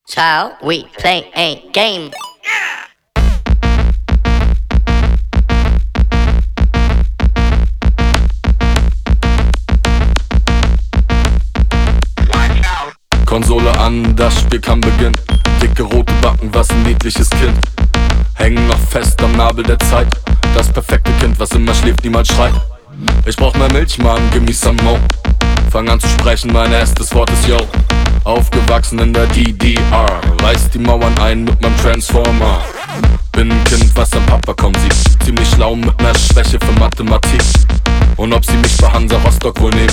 Child, we play a game. Konsole an, das Spiel kann beginnen. Dicke rote Backen, was ein niedliches Kind. Hängen noch fest am Nabel der Zeit. Das perfekte Kind, was immer schläft, niemals schreit. Ich brauch mehr Milch, Mann, gimme some more. Fang an zu sprechen, mein erstes Wort ist Yo. Aufgewachsen in der DDR, reiß die Mauern ein mit meinem Transformer. Bin ein Kind, was am Papa kaum sieht. Ziemlich schlau mit ner Schwäche für Mathematik. Und ob sie mich bei Hansa Rostock wohl nehmen?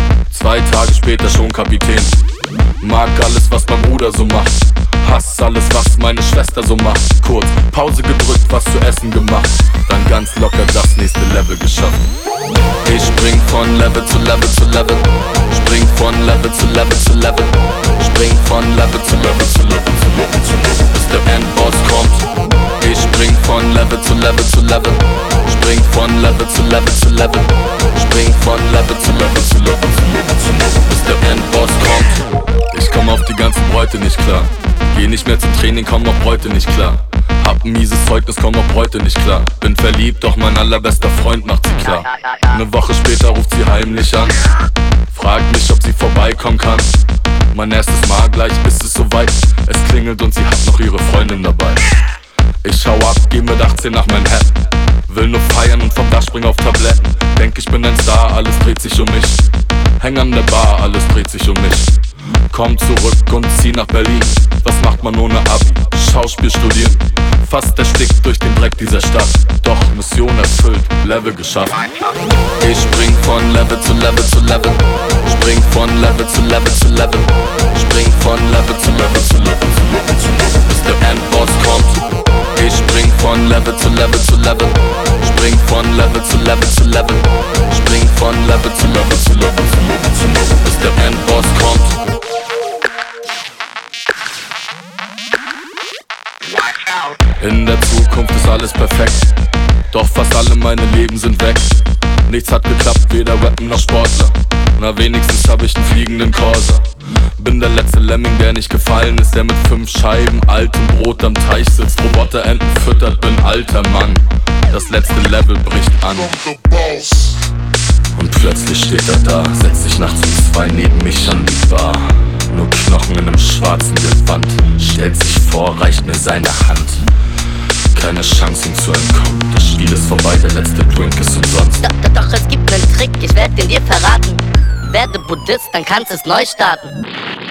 2 Tage später schon Kapitän. Mag alles, was mein Bruder so macht. Hass alles, was meine Schwester so macht. Kurz Pause gedrückt, was zu essen gemacht. Dann ganz locker das nächste Level geschafft. Ich spring von Level zu Level zu Level. Spring von Level zu Level zu Level. Spring von Level zu Level zu Level zu Level zu Level, bis der Endboss kommt. Ich spring von Level zu Level zu Level. Spring von Level zu Level zu Level. Spring von Level zu Level zu Level zu Level zu Level, bis der Endboss kommt. Ich komm auf die ganzen Bräute nicht klar. Geh nicht mehr zum Training, komm noch heute nicht klar. Hab ein mieses Zeugnis, komm noch heute nicht klar. Bin verliebt, doch mein allerbester Freund macht sie klar. 1 Woche später ruft sie heimlich an. Fragt mich, ob sie vorbeikommen kann. Mein erstes Mal, gleich ist es soweit. Es klingelt und sie hat noch ihre Freundin dabei. Ich schau ab, geh mit 18 nach Manhattan. Will nur feiern und vom Dach spring auf Tabletten. Denk ich bin ein Star, alles dreht sich um mich. Häng an der Bar, alles dreht sich um mich. Komm zurück und zieh nach Berlin. Was macht man ohne Abi? Schauspiel studieren. Fast erstickt durch den Dreck dieser Stadt. Doch Mission erfüllt, Level geschafft. Ich spring von Level zu Level zu Level. Spring von Level zu Level zu Level. Spring von Level zu Level zu Level zu Level zu Level, bis der Endboss kommt. Ich spring von Level zu Level zu Level. Spring von Level zu Level zu Level. Spring von Level zu Level zu Level zu Level zu Level, bis der Endboss kommt. In der Zukunft ist alles perfekt. Doch fast alle meine Leben sind weg. Nichts hat geklappt, weder Rappen noch Sportler. Na wenigstens hab ich einen fliegenden Corsa. Bin der letzte Lemming, der nicht gefallen ist. Der mit 5 Scheiben altem Brot am Teich sitzt. Roboterenten füttert, bin alter Mann. Das letzte Level bricht an. Und plötzlich steht er da, setzt sich nachts um 2 neben mich an die Bar. Nur Knochen in einem schwarzen Gewand. Stellt sich vor, reicht mir seine Hand. Keine Chance ihm zu entkommen. Das Spiel ist vorbei, der letzte Drink ist umsonst. Doch, es gibt nen Trick, ich werd den dir verraten. Werde Buddhist, dann kannst es neu starten.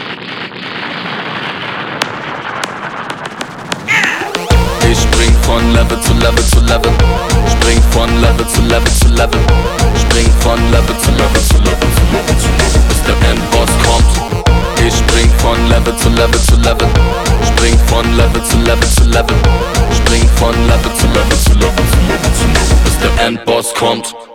Ich spring von Level zu Level zu Level. Spring von Level zu Level zu Level. Spring von Level zu Level zu Level zu Level zu Level, bis der Endboss kommt. Ich spring von Level zu Level zu Level. Spring von Level zu Level zu Level. Spring von Level zu Level zu Level zu Level zu Level, bis der Endboss kommt.